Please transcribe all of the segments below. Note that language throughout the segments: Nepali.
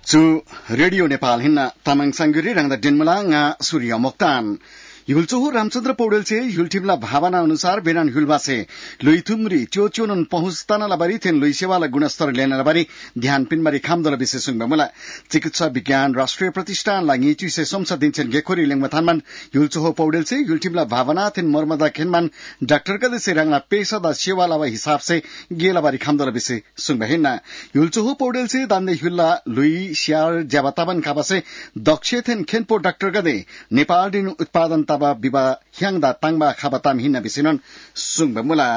Zu Radio Nepal hinna tamang sangguri rangda dinmula nga Surya Mokhtan. Yulchuhu Ramchandra Pौडेलचे युलटिमला भावना अनुसार बेनान हुलबासे लुइथुमरी च्योच्योनन पहुँचताना लबारी थेन लुइसेवाला गुणस्तर लेना लबारी ध्यान पिनबारी खामदोला विशेषुङ बमुला चिकित्सा विज्ञान राष्ट्रिय प्रतिष्ठान लाङि चुइसे संसद दिन्छन गेखोरी लेङमथानमान युलचुहो पौडेलचे युलटिमला भावना थेन मर्मदा खेनमान डाक्टर का देसे रंगला पेशादा सेवाला हिसाब से गेलाबारी खामदोला विशेषुङ बहिना युलचुहो पौडेलचे दान्ने हुल्ला लुइ स्यार ज्याबाताबन खाबासे दक्ष थेन खेनपो डाक्टर का दे नेपाल दिन उत्पादन biba hyangda tangba khabatam hinna bisinon sungba mula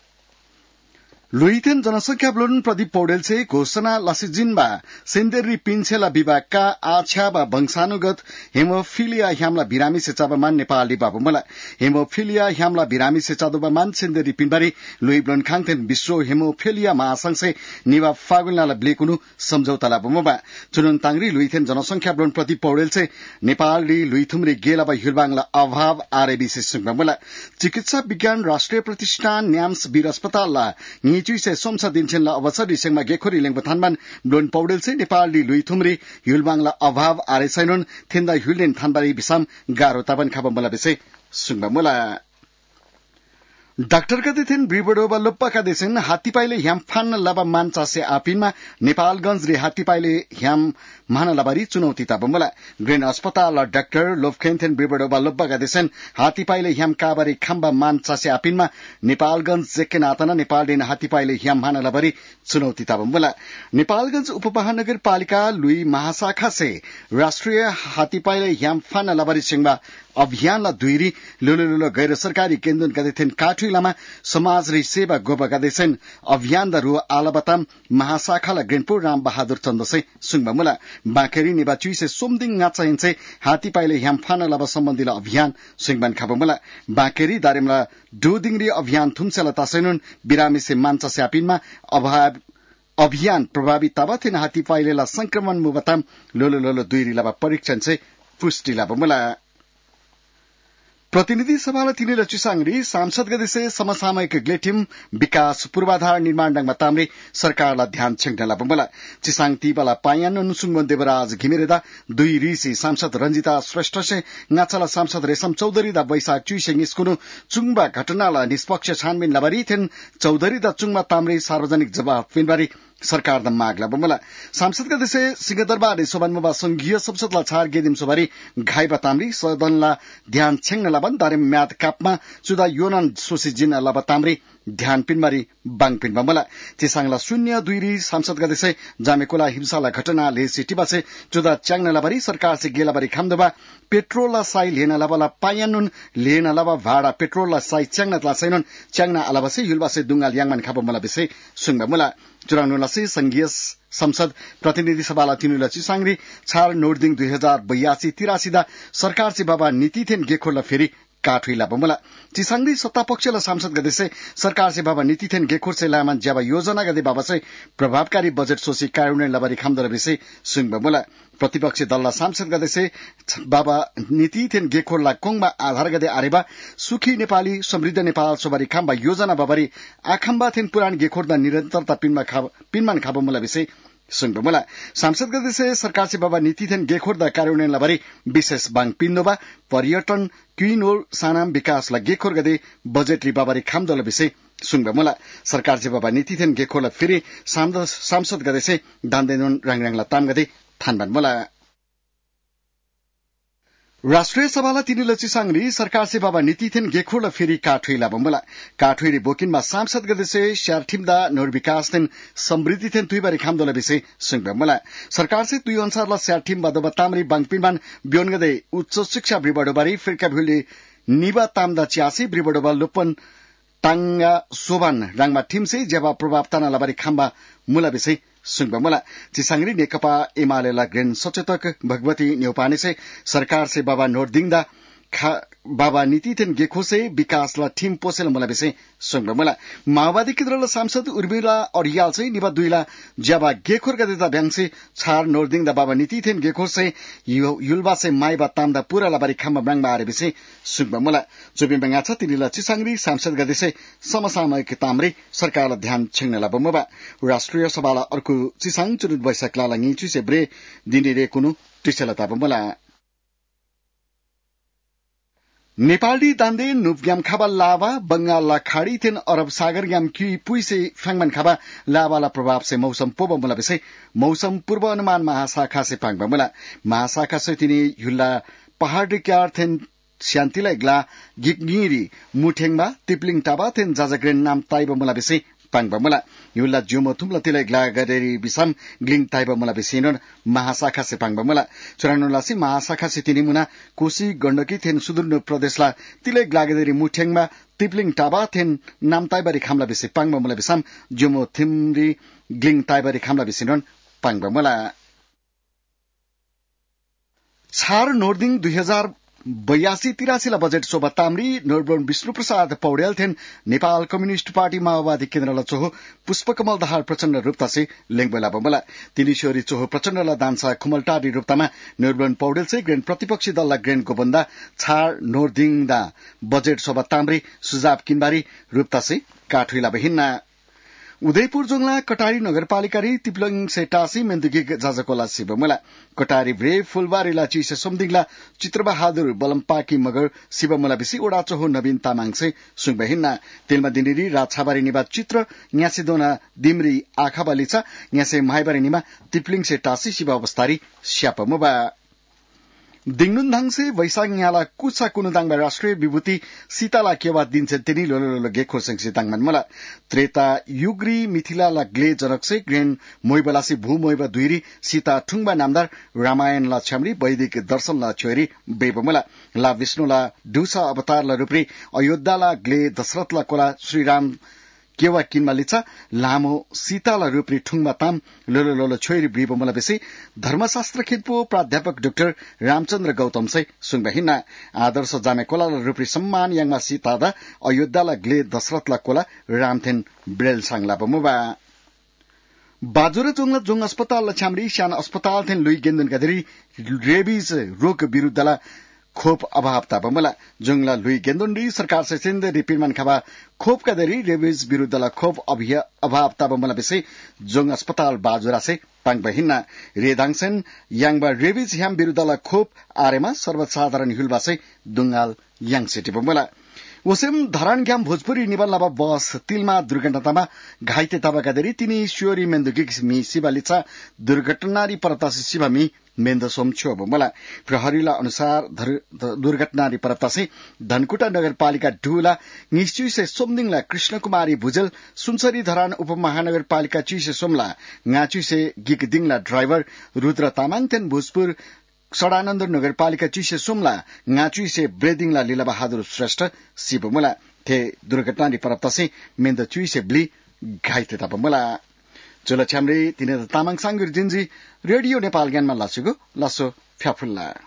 लुइथेन जनसंख्या ब्लोन प्रदीप पौडेल से घोषणा लसिजिनबा सेन्देरी पिन्छेला विभागका आछ्या बा वंशानुगत हेमोफिलिया ह्यामला बिरामी से चाबमान नेपाली बाबुमला हेमोफिलिया ह्यामला बिरामी से चादोबामान सेन्देरी पिनबारी लुइ ब्लोन खाङथेन विश्व हेमोफिलिया महासंघ से निवा फागुनला ब्लेकुनु सम्झौताला बमबा चुनुन तांग्री लुइथेन जनसंख्या ब्लोन प्रदीप पौडेल से नेपाली लुइथुमरी गेलाबा हिलबाङला अभाव आरएबी से सुङबमला चिकित्सा विज्ञान राष्ट्रिय प्रतिष्ठान न्याम्स वीर अस्पतालला चुइसे संसद दिन्छनला अवसर दिसेङमा गेखोरी लेङबथानमान ब्लोन पौडेल से नेपाली लुइथुमरी हिलबाङला अभाव आरेसैनोन थेन्दा हिलेन थानबारी बिसाम गारो ताबन खाबमला बिसे सुङबमला डाक्टर का देथेन ब्रिबडोबा लोप्पा का देसेन हात्तीपाइले ह्याम फान्न लाबा मानचासे आपिनमा नेपालगंज रे हात्तीपाइले ह्याम माना लाबारी चुनौती ताबमला ग्रेन अस्पताल डाक्टर लोफखेनथेन ब्रिबडोबा लोप्पा का देसेन हात्तीपाइले ह्याम काबारी खम्बा मानचासे आपिनमा नेपालगंज जेकेन आतना नेपाल दिन हात्तीपाइले ह्याम माना लाबारी चुनौती ताबमला नेपालगंज उपमहानगरपालिका लुई महाशाखा से राष्ट्रिय हात्तीपाइले ह्याम फान्न लाबारी सिंहबा अभियानला दुईरी लोलो गैर सरकारी केन्द्र गदेथेन काठुइलामा समाज रे सेवा गोबा गदेछन् अभियान दरु आलाबताम महाशाखाला ग्रेनपुर राम बहादुर चन्द्रसे सुङबमुला बाकेरी निबाचुइ से सोमदिङ नाचाइन्से हाती पाइले ह्याम फाना लाबा सम्बन्धीला अभियान सुङबन खाबमुला बाकेरी दारेमला डुदिङरी अभियान थुमसेला तासैनुन बिरामी से मान्छा स्यापिनमा अभियान प्रभावित ताबाथेन हाती पाइलेला संक्रमण मुबताम लोलो दुईरी लाबा परीक्षण से पुष्टि लाबमुला प्रतिनिधि सभालाई तिनीले चिसाङरी सांसद गदेसे समसामयिक ग्लेटिम विकास पूर्वाधार निर्माण डंगमा ताम्रे सरकारलाई ध्यान छेङ्गला बमला चिसाङ तिबाला पायान नुसुङ देवराज घिमिरेदा दुई ऋषि सांसद रञ्जिता श्रेष्ठ से नाचला सांसद रेशम चौधरी दा वैशाख चुइसेङ स्कुनु चुङबा घटनाला निष्पक्ष छानबिन लबारी थेन चौधरी दा चुङमा ताम्रे सार्वजनिक जवाफ पिनबारी सरकार द मागला बमला सांसद का देसे सिंहदरबार सोबानमा संघीय संसदला छार गेदिम सोबारी घाइबा ताम्री सदनला ध्यान छेङ्न लाबन दारे म्याद कापमा चुदा योनन सोसी जिन लाबा ताम्री ध्यान पिनबारी बाङपिन बमला चिसाङला 02 सांसद का देसे जामेकोला हिंसाला घटना ले सिटीबासे चुदा च्याङ्न लाबारी सरकार से गेलाबारी खामदबा पेट्रोलला साइ लेन लाबाला पायानुन लेन लाबा भाडा पेट्रोलला साइ च्याङ्न तलासैनुन च्याङ्न आलाबासे युलबासे दुंगाल याङमान खाबमला बिसे सुङबमला चुरानुलासे संघीय संसद प्रतिनिधि सभाला तिनुला चिसाङरी छार नोर्दिङ 2082-83 दा सरकार से बाबा नीति थेन गेखोरला फेरि काठुइला बमला चिसाङरी सत्तापक्षला सांसद गदेसे सरकार से बाबा नीति थेन गेखोर से लामान ज्याबा योजना गदे बाबा से प्रभावकारी बजेट सोसी कार्यान्वयन लबारी खामदर विषय सुङ बमला प्रतिपक्षी दलला सांसद गदेसे बाबा नीति थेन गेखोरला कोङमा आधार गदे आरेबा सुखी नेपाली समृद्ध नेपाल सोबारी खाम्बा योजना बाबारी आखम्बा थेन पुरान गेखोरदा निरन्तरता पिनमान खाबमला विषय सुङबमला सांसद गदेसे सरकार से बाबा नीति थेन गेखोरदा कार्यान्वयन लबारी विशेष बाङ पिन्दोबा पर्यटन क्विनोर सानाम विकासला गेखोर गदे बजेटली बाबारी खामदोला विषय सुङबमला सरकार से बाबा नीति थेन गेखोरला फेरि सांसद गदेसे दान्देनुन राङराङला ताम गदे थानबानमला राष्ट्रिय सभाला तिनीले चिसाङरी सरकार से बाबा नीति थेन गेखोरला फेरि काठुइला बमला काठुइरी बोकिनमा सांसद गदेसे श्यारठिमदा नोर विकास थेन समृद्धि थेन तुइबारी खामदोला विषय सुङबमला सरकार से तुइ अनुसारला श्यारठिम बदबा तामरी बाङपिनमान ब्योन गदे उच्च शिक्षा ब्रिबडोबारी फिरका भिले निबा तामदा च्यासी ब्रिबडोबा लोपन टांगा सोबान राङमा ठिमसे जेबा प्रभाव ताना लबारी खाम्बा मुला विषय सुङबमला चिसाङरी नेकपा एमालेला ग्रेन सचेतक भगवती न्यौपाने से सरकार से बाबा नोर्दिङदा बाबा नीति थेन गेखोसे विकासला टीम पोसेल मला बेसे संग मला माओवादी केन्द्रला सांसद उर्मिला अडियाल चाहिँ निबा दुईला ज्याबा गेखोर गदेता ब्याङसे छार नोर्दिङ दा बाबा नीति थेन गेखोसे युलबासे माइबा तामदा पुराला बारी खामबा ब्याङबा आरे बेसे संग मला जोबिन बंगा छ तिनीला चिसांगरी सांसद गदेसे समसामयिक तामरे सरकारला ध्यान छेंगनला बमबा राष्ट्रिय सभाला अर्को चिसाङ चुरुत बैशाखला लङि चुसे ब्रे दिने रे कुनु टिसेला ताबमला नेपाली दान्दे नुपग्याम खाबा लावा बंगाल खाड़ी थेन अरब सागर ग्याम की पुइसे फांगमन खाबा लावाला प्रभाव से मौसम पोबमला बेसे मौसम पूर्व अनुमान महाशाखा से फांगबमला महाशाखा से तिनी युल्ला पहाड़ क्यार थेन शान्तिलाई ग्ला गिगनिरी मुठेङबा तिप्लिङ टाबा थेन जाजग्रेन नाम ताइबमला बेसे पाङबमला युल्ला जुमो थुमला तिलाई ग्ला गदेरी बिसम ग्लिङ ताइबमला बेसेन महाशाखा से पाङबमला चुरानुलासी महाशाखा से तिनी मुना कोशी गण्डकी थेन सुदूर प्रदेशला तिलाई ग्ला गदेरी मुठेङबा तिप्लिङ टाबा थेन नाम ताइबारी खामला बेसे पाङबमला बिसम जुमो थिमरी ग्लिङ ताइबारी खामला बेसेन पाङबमला छार नोर्दिङ 2082-83 ला बजेट शोभा तामरी नोर्बन विष्णु प्रसाद पौडेल थेन नेपाल कम्युनिस्ट पार्टी माओवादी केन्द्रला चोहो पुष्पकमल दाहाल प्रचण्ड रूपता से लेङबला बमला तिनीश्वरी चोहो प्रचण्डला दान्सा खुमलटारी रूपतामा नोर्बन पौडेल से ग्रेन प्रतिपक्षी दलला ग्रेन गोबन्दा छार नोर्दिङदा बजेट शोभा तामरी सुझाव किनबारी रूपता से काठुइला बहिन्ना उदयपुर जोंगला कटारी नगरपालिका री तिप्लङ से टासी मेन्दुगी जाजकोला शिवमला कटारी ब्रे फुलबारीला चिसे सोमदिङला चित्रबहादुर बलमपाकी मगर शिवमला बिसी ओडा चोहो नवीन तामाङ से सुङबहिन्ना तेलमा दिनेरी राछाबारी निबा चित्र न्यासिदोना दिमरी आखाबालिचा न्यासे माइबारी निमा तिप्लिङ से टासी शिव अवस्थारी श्यापमबा दिङनुनधाङ से वैशाख न्याला कुचा कुनुदाङबा राष्ट्रिय विभूति सीताला केवा दिन्छ तिनी लोलो गेखो संग सीताङ मनमला त्रेता युग्री मिथिला ला ग्ले जनक से ग्रेन मोइबलासी भू मोइबा दुइरी सीता ठुङबा नामदार रामायण ला छ्यामरी वैदिक दर्शन ला छोरी बेबमला ला विष्णु ला डुसा अवतार ला रूपरी अयोध्या ला ग्ले दशरथ ला कोला श्रीराम केवा किनमा लिचा लामो सीताला रूपरी ठुङमा ताम लोलो छोरी ब्रिबमला बेसी धर्मशास्त्र खेदपो प्राध्यापक डाक्टर रामचन्द्र गौतम से सुङबहिन्ना आदर्श जामे कोला रूपरी सम्मान याङमा सीतादा अयोध्याला ग्ले दशरथला कोला रामथेन ब्रेल सांगला बमुबा बाजुरा जोंगला जोंग अस्पताल छामरी शान अस्पताल थेन लुई गेन्दन गदरी रेबीज रोग विरुद्धला खोप अभाव ताबमला जोंगला लुई गेन्दोन्डी सरकार से सिन्द रिपिरमान खाबा खोप कदरी रेबीज विरुद्धला खोप अभाव ताबमला बेसे जोंग अस्पताल बाजुरा से पाङ बहिन्ना रेदाङसेन याङबा रेबीज ह्याम विरुद्धला खोप आरेमा सर्वसाधारण हिलबा से दुंगाल याङ सिटी बमला वसेम धरान ग्याम भोजपुरी निबल लाबा बस तिलमा दुर्घटनामा घाइते ताबा कदरी तिनी श्योरी मेन्दुगी मी शिवालिचा दुर्घटनारी परतासी शिवामी मेन्दसोम छो बमला प्रहरीला अनुसार दुर्घटनारी परतासी धनकुटा नगरपालिका ढुला निश्चय से सोमदिङला कृष्ण कुमारी भुजेल सुनसरी धरान उपमहानगरपालिका चिसे सोमला ngachu से गिगदिङला ड्राइभर रुद्र तामाङ थेन भोजपुर सडानन्द नगरपालिका चिसे सोमला ngachu से ब्रेदिङला लीला बहादुर श्रेष्ठ शिवमुला थे दुर्घटनारी परतासी मेन्द चुइसे ब्ली घाइते तापमुला चोला छ्यामरे तिने तामाङ सांगुर जिन्जी रेडियो नेपाल ज्ञानमा लासुगो लासो फ्याफुल्ला